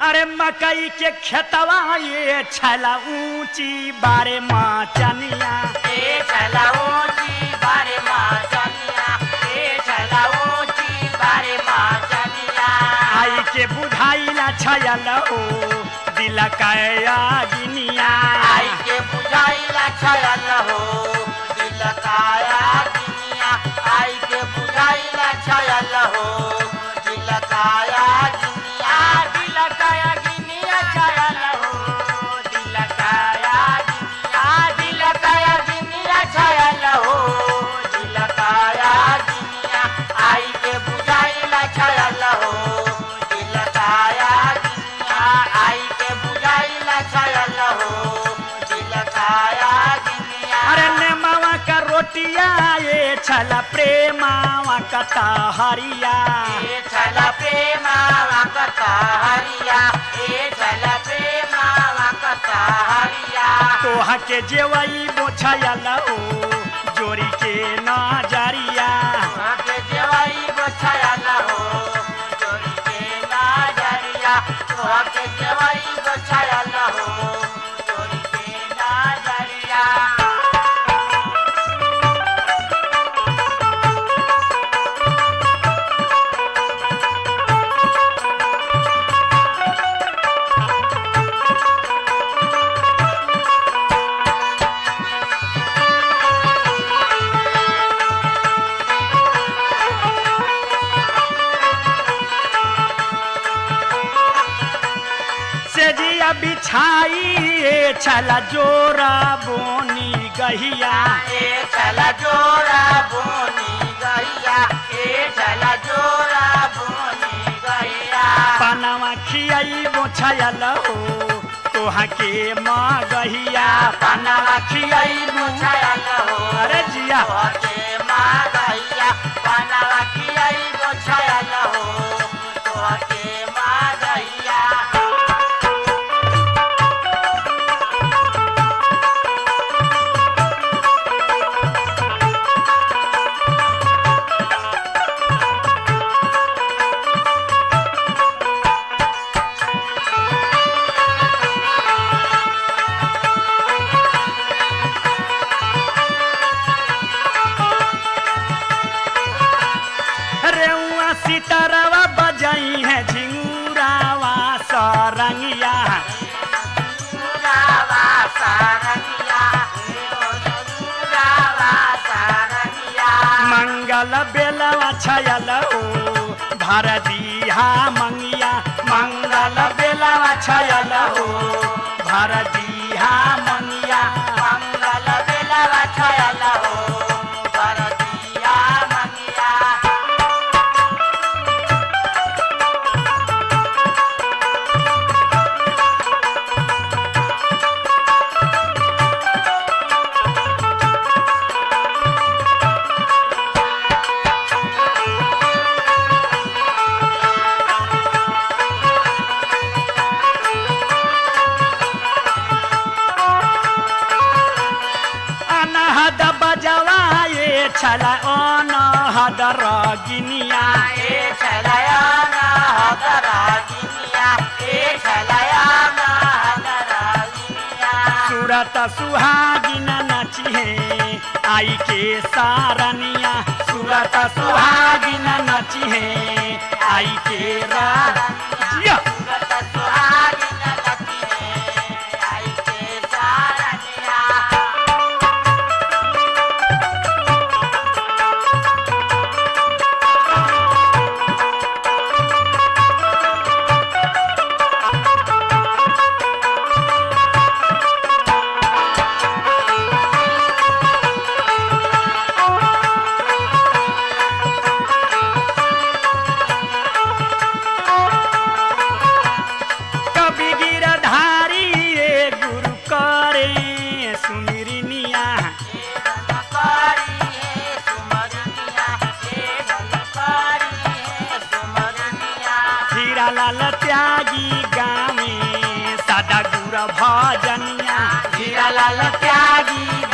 अरे मकई के खेतवा ये छला ऊंची बारे माँ चनिया ए चला ऊंची बारे माँ चनिया ए चला ऊंची बारे माँ चनिया आई के बुझाइला छयल हो दिल कया गिनिया आई के बुझाइला छयल हो दिल काया गिनिया आई के बुझाइला छयल हो दिल काया गिनिया दिल काया गिनिया छयल हो दिल काया गिनिया दिल काया गिनिया छयल हो दिल काया गिनिया आई के बुझाइला छयल हो दिल काया गिनिया आई के बुझाइला छयल हो दिल काया गिनिया अरे ने मावा का रोटिया ये छला प्रेमावा कथा हरिया ए चला प्रेमा वाकता हरिया ए चला प्रेमा वाकता हरिया तोहा के जेवई बोछयल हो जोरी के नजरिया के जेवाई बछायल हो जोरी के नाजरिया के जेवाई बछायल हो जोरी के नाजरिया सेजिया बिछाई ये छला जोरा बोनी गहिया ए चला जोरा बोनी गैया ए चला जोरा बोनी गैया पनवा खियाई बोछयल हो तोहा के माँ गहिया पनवा खियाई बुझायल हो अरे जिया तोहके माँ गैया पनवा खियाई बुझायल हो तोहके माँ गैया रेउआ सितरवा बजाई है झिंगुरावा सरंगिया रावा सारंगिया रावा सारंगिया मंगल बेलवा छयल हो भर दिहा मंगिया मंगल बेलवा छयल हो भर दिहा मंगिया मंगल बेलवा छयल हो बरदिया मंगिया अनहद बजवा ये छला अनहद रगिनिया ए चलाया ना हदरा गिनिया ए चलाया ना हदरा गिनिया सूरत सुहागिन नचिहे आई के सारनिया सूरत सुहागिन नचिहे आई के राजिया सुगत सुहागिन लक्ष्मी आई के सारनिया कवि गिरधारी ये गुरु करे सुमिरनिया हीरा लाल त्यागी गावे सदा गुर भजनिया हीरा लाल त्यागी